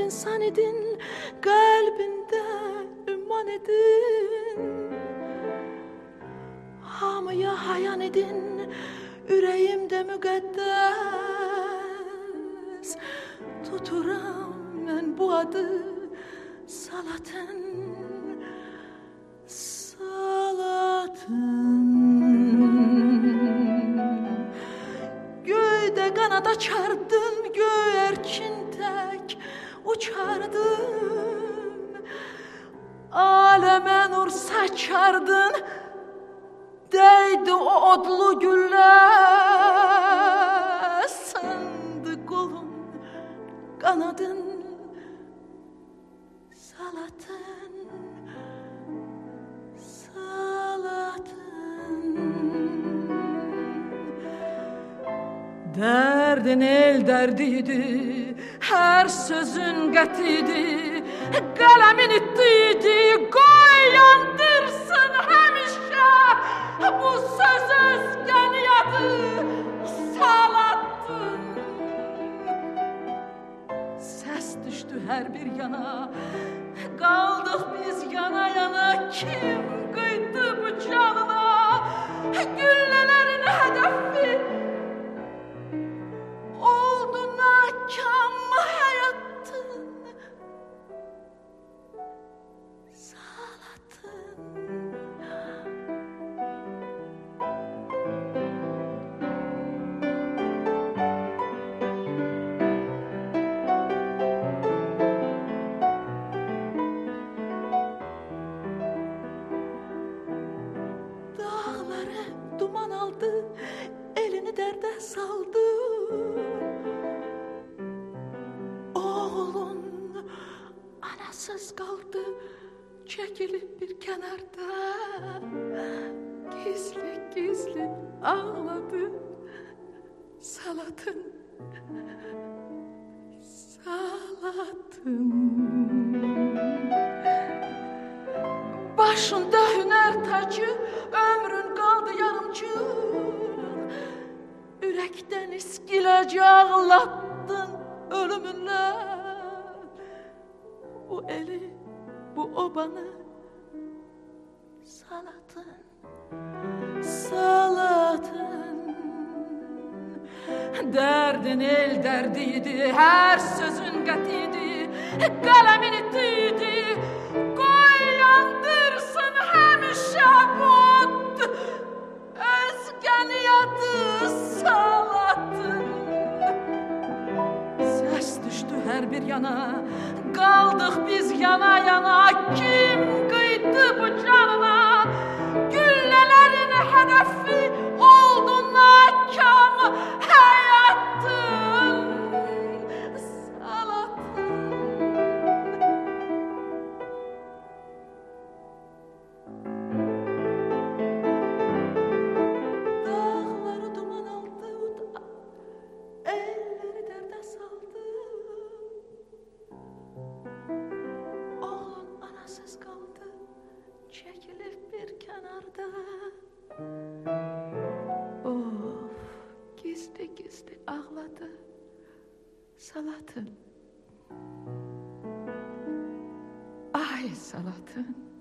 insan idin, kalbinde ümman idin. Hamıya hayan idin, yüreğimde müqəddəs. Tuturam mən bu adı Salatın, Salatın. Göydə qanad açardın, göyərçin tək uçardın. Aləmə nur saçardın, değdi o odlu güller. Sandı kolun, kanadın, Salatın, Salatın. Derdin el derdiydi, her sözün qətiydi, qələmin ittiydi, qoy yandırsın həmişə bu söz özgən yadı, Salatın. Səs düşdü hər bir yana, qaldıq biz yana yana, kim qıydı bu canına, güllələrin hədəfi oldu nakam həyatın, Salatın. Dağları duman aldı, elini dərdə saldı. Oğlun anasız qaldı, çəkilib bir kənarda. Gizli gizli ağladı, Salatın, Salatın. Başında hüner tacı, ömrün qaldı yarımcıq. Ürəkdən iskiləcə ağlatdın ölümünlə. Bu eli, bu obanı, Salatın, Salatın. Derdin el derdiydi, her sözün qətiydi, qələmin ittiydi, qoy yandırsın həmişə qod özgən yadı, Salatın. Səs düşdü hər bir yana, qaldıq biz yana yana, kim qıydı bu canına, güllələrin hədəfi oldu nakam həyatın, Salatın. Dağları duman aldı, elleri dərdə saldı. Oğlun anasız qaldı, çəkilib bir kənarda. Of, gizli gizli ağladı, Salatın. Ay Salatın.